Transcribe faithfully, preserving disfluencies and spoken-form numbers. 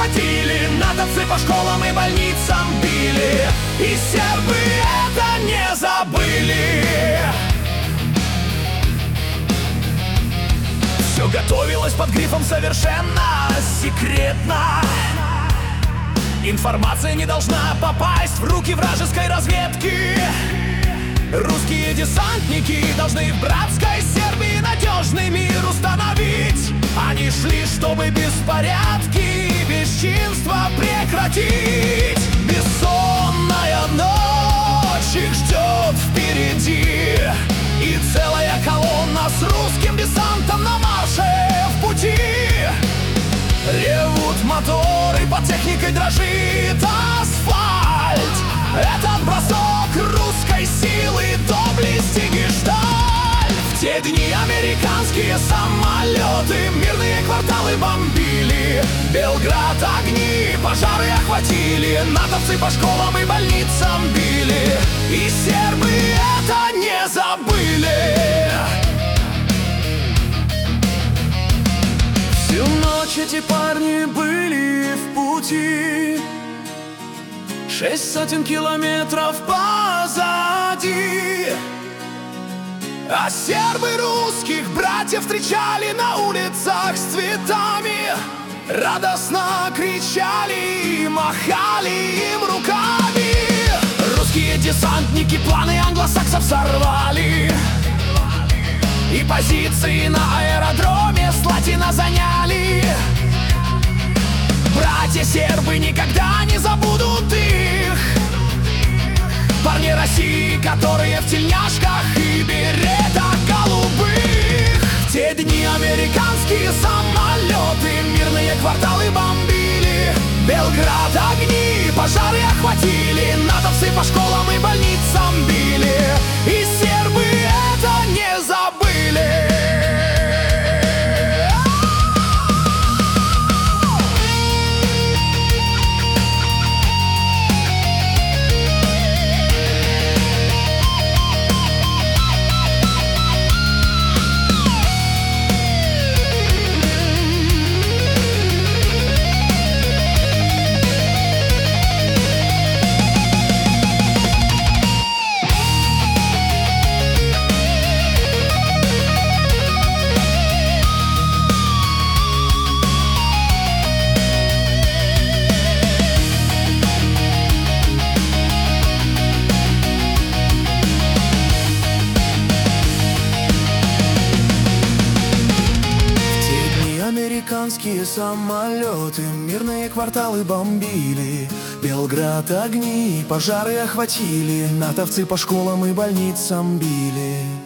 охватили, натовцы по школам и больницам били, и сербы это не забыли. Все готовилось под грифом совершенно секретно. Информация не должна попасть в руки вражеской разведки. Русские десантники должны в братской Сербии надежный мир установить. Они шли, чтобы беспорядки и бесчинства прекратить. Бессонная ночь их ждет впереди, и целая колонна с русским десантом на марше в пути. Ревут моторы, под техникой дрожит асфальт. Этот бросок русской силы, доблесть и гештальт. В те дни американские самолеты мирные кварталы бомбили. Белград огни, пожары охватили, натовцы по школам и больницам били, и сербы это не забыли. Всю ночь эти парни были в пути, шесть сотен километров позади. А сербы русских братьев встречали на улицах с цветами, радостно кричали и махали им руками. Русские десантники планы англосаксов сорвали, и позиции на аэродроме Слатина заняли. Братья сербы никогда не забудут их, парни России, которые в тельняшках и беретах голубых. В те дни американские самолеты мирные кварталы бомбили. Белград огни, пожары охватили, натовцы по школам и больницам били, и сербы это не забыли. Американские самолеты мирные кварталы бомбили. Белград огни, пожары охватили, натовцы по школам и больницам били.